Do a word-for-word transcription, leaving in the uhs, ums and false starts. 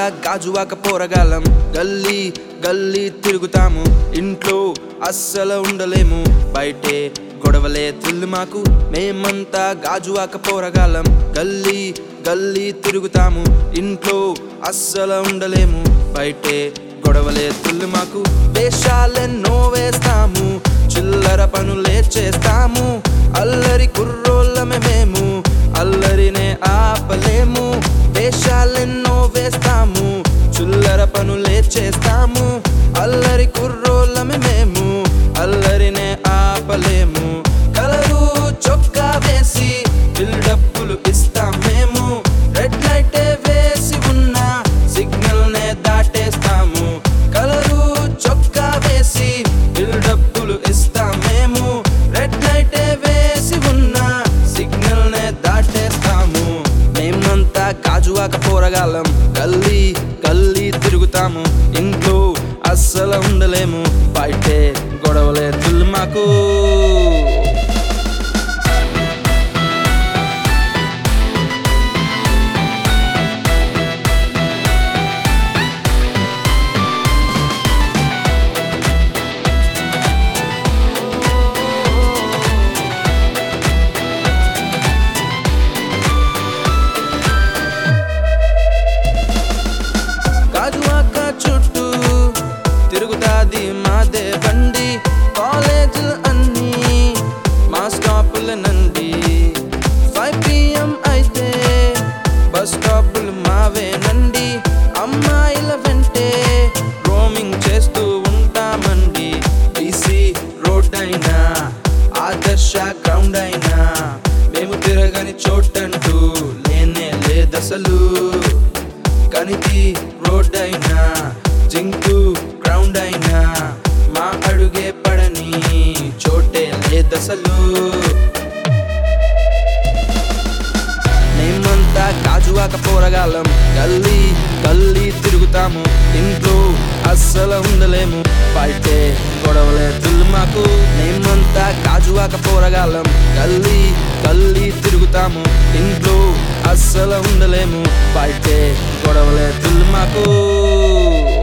గాజువాక పోరగాలం గల్లీ గల్లీ తిరుగుతాము ఇంట్లో అస్సలు ఉండలేము బయటే గొడవలే థ్రిల్ మాకు మేమంతా గాజువాక పోరగాలం గల్లీ గల్లీ తిరుగుతాము ఇంట్లో అస్సలు ఉండలేము బయటే గొడవలే థ్రిల్ మాకు వేషాలెన్నో వేస్తాము చిల్లర పనులే చేస్తాము అల్లరి కుర్రోళ్ళమే మేము అల్లరినే ఆపలేము వేషాలెన్నో వేస్తాము చిల్లర పనులే చేస్తాము అల్లరి కుర్రోళ్ళమే మేము అల్లరినే ఆపలేము కలరు చొక్కా వేసి బిల్డప్పులు ఇస్తాం మేము రెడ్ లైట్ వేసి ఉన్న సిగ్నల్ నే దాటేస్తాము కలరు చొక్కా వేసి బిల్డప్పులు ఇస్తాం మేము రెడ్ లైట్ వేసి ఉన్న సిగ్నల్ నే దాటేస్తాము మేమంతా గాజువాక పోరగాలం గల్లీ గల్లీ తిరుగుతాము ఇంట్లో అస్సలు ఉండలేము బయటే గొడవలే థ్రిల్ మాకు గాజువాక చుట్టూ తిరుగుతాది మాదే బండి కాలేజీలు అన్నీ మా స్టాపుల నండి ఫైవ్ పిఎం అయితే బస్ స్టాపులు మావేనండి అమ్మాయిల వెంటే రోమింగ్ చేస్తూ ఉంటామండి బీసీ రోడ్ అయినా ఆదర్శ గ్రౌండ్ అయినా మేము తిరగని చోటంటూ లేనే లేదసలు కనితి రోడ్ అయినా జింకు గ్రౌండ్ అయినా మా అడుగే పడని చోటే లేదసలు మేమంతా గాజువాక పోరగాలం గల్లీ గల్లీ తిరుగుతాము ఇంట్లో అస్సలు ఉండలేము బయటే గొడవలే థ్రిల్ మాకు మేమంతా గాజువాక పోరగాలం గల్లీ గల్లీ తిరుగుతాము ఇంట్లో అస్సలు ఉండలేము బయటే గొడవలే థ్రిల్ మాకు